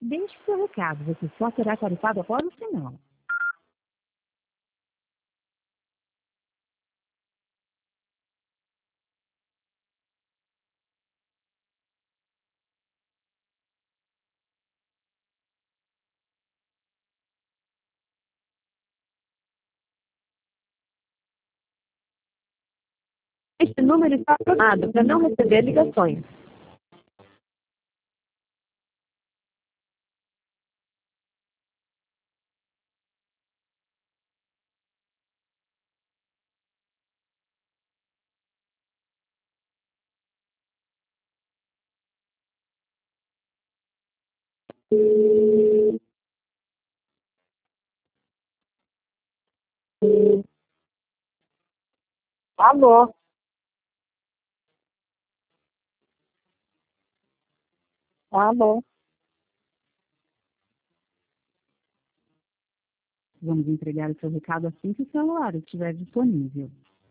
Deixe seu recado, você só será tarifado após o sinal. Este número está programado para não receber ligações. Alô? Alô? Vamos entregar o seu recado assim que o celular estiver disponível.